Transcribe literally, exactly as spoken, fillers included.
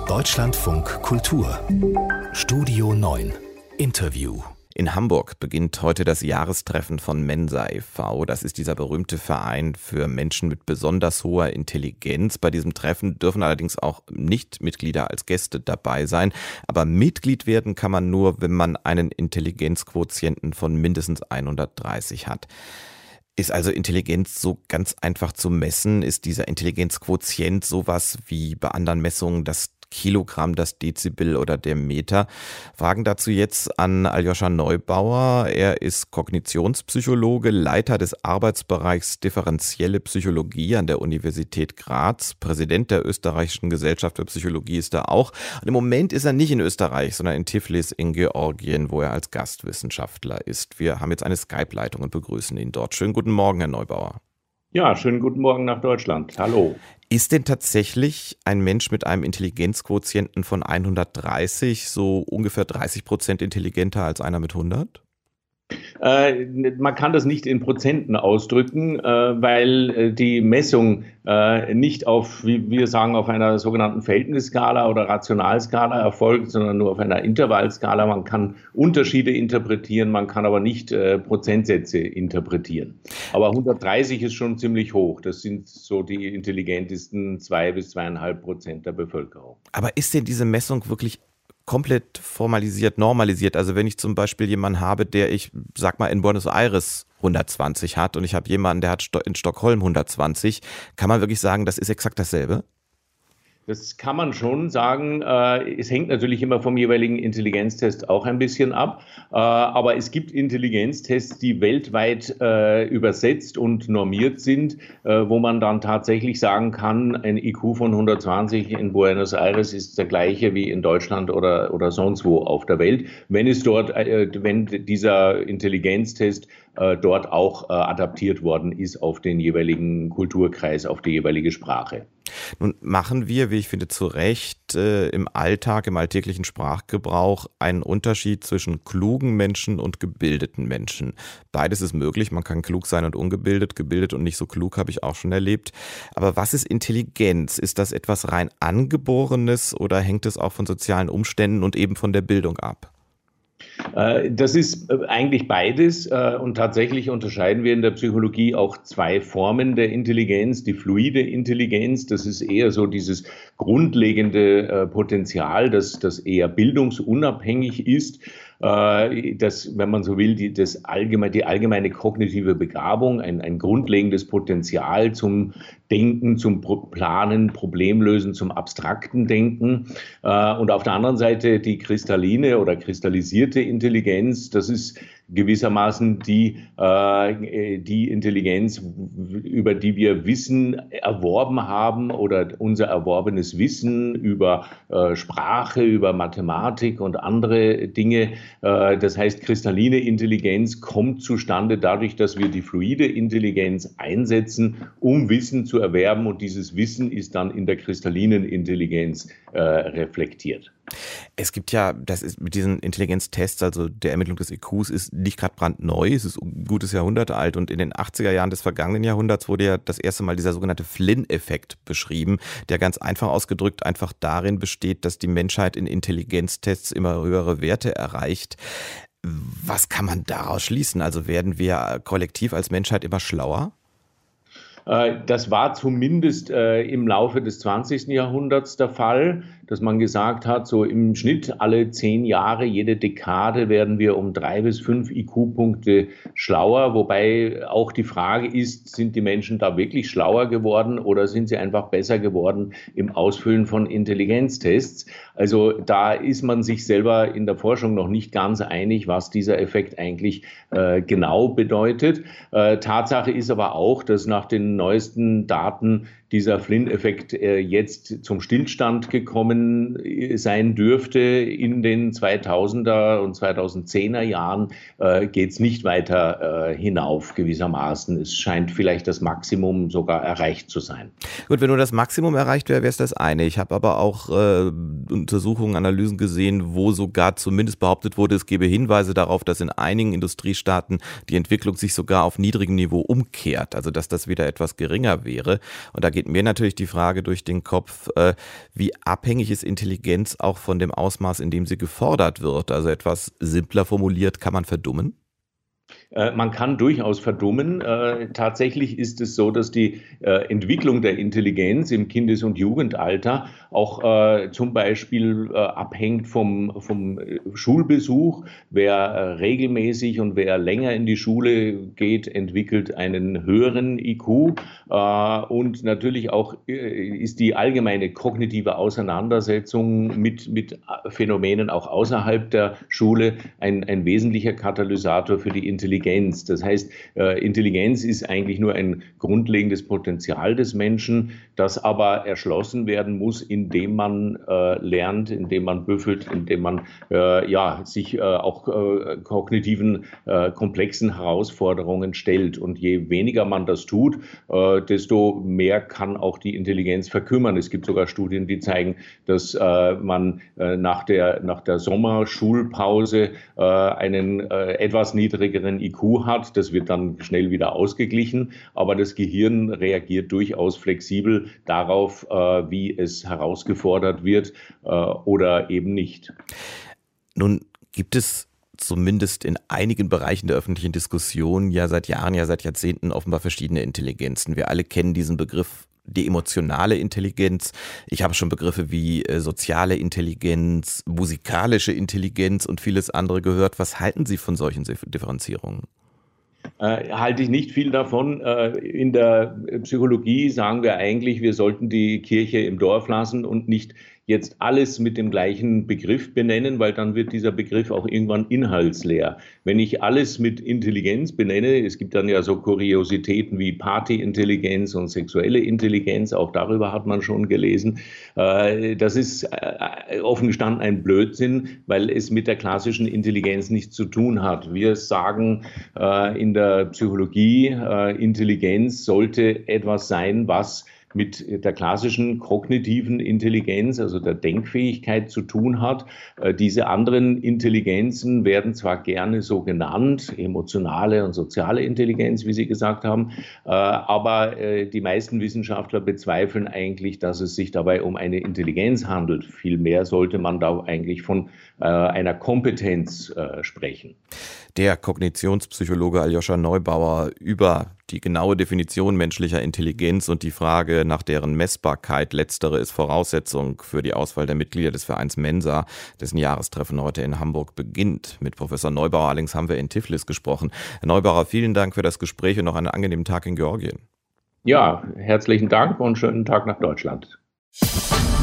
Deutschlandfunk Kultur Studio neun Interview. In Hamburg beginnt heute das Jahrestreffen von Mensa e V Das ist dieser berühmte Verein für Menschen mit besonders hoher Intelligenz. Bei diesem Treffen dürfen allerdings auch Nichtmitglieder als Gäste dabei sein. Aber Mitglied werden kann man nur, wenn man einen Intelligenzquotienten von mindestens hundertdreißig hat. Ist also Intelligenz so ganz einfach zu messen? Ist dieser Intelligenzquotient sowas wie bei anderen Messungen das Kilogramm, das Dezibel oder der Meter? Fragen dazu jetzt an Aljoscha Neubauer. Er ist Kognitionspsychologe, Leiter des Arbeitsbereichs Differenzielle Psychologie an der Universität Graz. Präsident der Österreichischen Gesellschaft für Psychologie ist er auch. Und im Moment ist er nicht in Österreich, sondern in Tiflis in Georgien, wo er als Gastwissenschaftler ist. Wir haben jetzt eine Skype-Leitung und begrüßen ihn dort. Schönen guten Morgen, Herr Neubauer. Ja, schönen guten Morgen nach Deutschland. Hallo. Ist denn tatsächlich ein Mensch mit einem Intelligenzquotienten von hundertdreißig so ungefähr dreißig Prozent intelligenter als einer mit hundert? Äh, man kann das nicht in Prozenten ausdrücken, äh, weil äh, die Messung äh, nicht auf, wie wir sagen, auf einer sogenannten Verhältnisskala oder Rationalskala erfolgt, sondern nur auf einer Intervallskala. Man kann Unterschiede interpretieren, man kann aber nicht äh, Prozentsätze interpretieren. Aber hundertdreißig ist schon ziemlich hoch. Das sind so die intelligentesten zwei bis zweieinhalb Prozent der Bevölkerung. Aber ist denn diese Messung wirklich komplett formalisiert, normalisiert? Also wenn ich zum Beispiel jemanden habe, der ich, sag mal, in Buenos Aires hundertzwanzig hat und ich habe jemanden, der hat in Stockholm hundertzwanzig, kann man wirklich sagen, das ist exakt dasselbe? Das kann man schon sagen. Es hängt natürlich immer vom jeweiligen Intelligenztest auch ein bisschen ab. Aber es gibt Intelligenztests, die weltweit übersetzt und normiert sind, wo man dann tatsächlich sagen kann, ein I Q von hundertzwanzig in Buenos Aires ist der gleiche wie in Deutschland oder, oder sonst wo auf der Welt, wenn es dort, wenn dieser Intelligenztest dort auch adaptiert worden ist auf den jeweiligen Kulturkreis, auf die jeweilige Sprache. Nun machen wir, wie ich finde, zu Recht äh, im Alltag, im alltäglichen Sprachgebrauch einen Unterschied zwischen klugen Menschen und gebildeten Menschen. Beides ist möglich, man kann klug sein und ungebildet, gebildet und nicht so klug, habe ich auch schon erlebt. Aber was ist Intelligenz? Ist das etwas rein Angeborenes oder hängt es auch von sozialen Umständen und eben von der Bildung ab? Das ist eigentlich beides und tatsächlich unterscheiden wir in der Psychologie auch zwei Formen der Intelligenz. Die fluide Intelligenz, das ist eher so dieses grundlegende Potenzial, das, das eher bildungsunabhängig ist. Das, wenn man so will, die, das allgemeine, die allgemeine kognitive Begabung, ein, ein grundlegendes Potenzial zum Denken, zum Planen, Problemlösen, zum abstrakten Denken. Und auf der anderen Seite die kristalline oder kristallisierte Intelligenz, das ist gewissermaßen die, äh, die Intelligenz, über die wir Wissen erworben haben oder unser erworbenes Wissen über äh, Sprache, über Mathematik und andere Dinge. Äh, das heißt, kristalline Intelligenz kommt zustande dadurch, dass wir die fluide Intelligenz einsetzen, um Wissen zu erwerben, und dieses Wissen ist dann in der kristallinen Intelligenz äh, reflektiert. Es gibt ja, das ist mit diesen Intelligenztests, also der Ermittlung des I Qs, ist nicht gerade brandneu, es ist ein gutes Jahrhundert alt, und in den achtziger Jahren des vergangenen Jahrhunderts wurde ja das erste Mal dieser sogenannte Flynn-Effekt beschrieben, der ganz einfach ausgedrückt einfach darin besteht, dass die Menschheit in Intelligenztests immer höhere Werte erreicht. Was kann man daraus schließen? Also werden wir kollektiv als Menschheit immer schlauer? Das war zumindest äh, im Laufe des zwanzigsten Jahrhunderts der Fall, dass man gesagt hat, so im Schnitt alle zehn Jahre, jede Dekade werden wir um drei bis fünf I Q-Punkte schlauer. Wobei auch die Frage ist, sind die Menschen da wirklich schlauer geworden oder sind sie einfach besser geworden im Ausfüllen von Intelligenztests? Also da ist man sich selber in der Forschung noch nicht ganz einig, was dieser Effekt eigentlich äh, genau bedeutet. Äh, Tatsache ist aber auch, dass nach den neuesten Daten dieser Flynn-Effekt äh, jetzt zum Stillstand gekommen sein dürfte. In den zweitausender und zweitausendzehner Jahren äh, geht es nicht weiter äh, hinauf gewissermaßen. Es scheint vielleicht das Maximum sogar erreicht zu sein. Gut, wenn nur das Maximum erreicht wäre, wäre es das eine. Ich habe aber auch äh, Untersuchungen, Analysen gesehen, wo sogar zumindest behauptet wurde, es gebe Hinweise darauf, dass in einigen Industriestaaten die Entwicklung sich sogar auf niedrigem Niveau umkehrt, also dass das wieder etwas geringer wäre. Und da geht mir natürlich die Frage durch den Kopf, äh, wie abhängig ist Intelligenz auch von dem Ausmaß, in dem sie gefordert wird? Also etwas simpler formuliert, kann man verdummen? Äh, Man kann durchaus verdummen. Äh, Tatsächlich ist es so, dass die äh, Entwicklung der Intelligenz im Kindes- und Jugendalter auch äh, zum Beispiel äh, abhängt vom, vom äh, Schulbesuch. Wer äh, regelmäßig und wer länger in die Schule geht, entwickelt einen höheren I Q. Äh, Und natürlich auch äh, ist die allgemeine kognitive Auseinandersetzung mit, mit Phänomenen auch außerhalb der Schule ein, ein wesentlicher Katalysator für die Intelligenz. Intelligenz. Das heißt, äh, Intelligenz ist eigentlich nur ein grundlegendes Potenzial des Menschen, das aber erschlossen werden muss, indem man äh, lernt, indem man büffelt, indem man äh, ja, sich äh, auch äh, kognitiven, äh, komplexen Herausforderungen stellt. Und je weniger man das tut, äh, desto mehr kann auch die Intelligenz verkümmern. Es gibt sogar Studien, die zeigen, dass äh, man äh, nach der, nach der Sommerschulpause äh, einen äh, etwas niedrigeren I Q hat. Das wird dann schnell wieder ausgeglichen, aber das Gehirn reagiert durchaus flexibel darauf, äh, wie es herausgefordert wird äh, oder eben nicht. Nun gibt es zumindest in einigen Bereichen der öffentlichen Diskussion ja seit Jahren, ja seit Jahrzehnten offenbar verschiedene Intelligenzen. Wir alle kennen diesen Begriff, die emotionale Intelligenz. Ich habe schon Begriffe wie äh, soziale Intelligenz, musikalische Intelligenz und vieles andere gehört. Was halten Sie von solchen Differenzierungen? Äh, halte ich nicht viel davon. Äh, in der Psychologie sagen wir eigentlich, wir sollten die Kirche im Dorf lassen und nicht jetzt alles mit dem gleichen Begriff benennen, weil dann wird dieser Begriff auch irgendwann inhaltsleer. Wenn ich alles mit Intelligenz benenne, es gibt dann ja so Kuriositäten wie Partyintelligenz und sexuelle Intelligenz, auch darüber hat man schon gelesen. Äh, das ist äh, offen gestanden ein Blödsinn, weil es mit der klassischen Intelligenz nichts zu tun hat. Wir sagen äh, in der Psychologie, äh, Intelligenz sollte etwas sein, was mit der klassischen kognitiven Intelligenz, also der Denkfähigkeit zu tun hat. Diese anderen Intelligenzen werden zwar gerne so genannt, emotionale und soziale Intelligenz, wie Sie gesagt haben, aber die meisten Wissenschaftler bezweifeln eigentlich, dass es sich dabei um eine Intelligenz handelt. Vielmehr sollte man da eigentlich von einer Kompetenz sprechen. Der Kognitionspsychologe Aljoscha Neubauer über die genaue Definition menschlicher Intelligenz und die Frage nach deren Messbarkeit. Letztere ist Voraussetzung für die Auswahl der Mitglieder des Vereins Mensa, dessen Jahrestreffen heute in Hamburg beginnt. Mit Professor Neubauer allerdings haben wir in Tiflis gesprochen. Herr Neubauer, vielen Dank für das Gespräch und noch einen angenehmen Tag in Georgien. Ja, herzlichen Dank und schönen Tag nach Deutschland.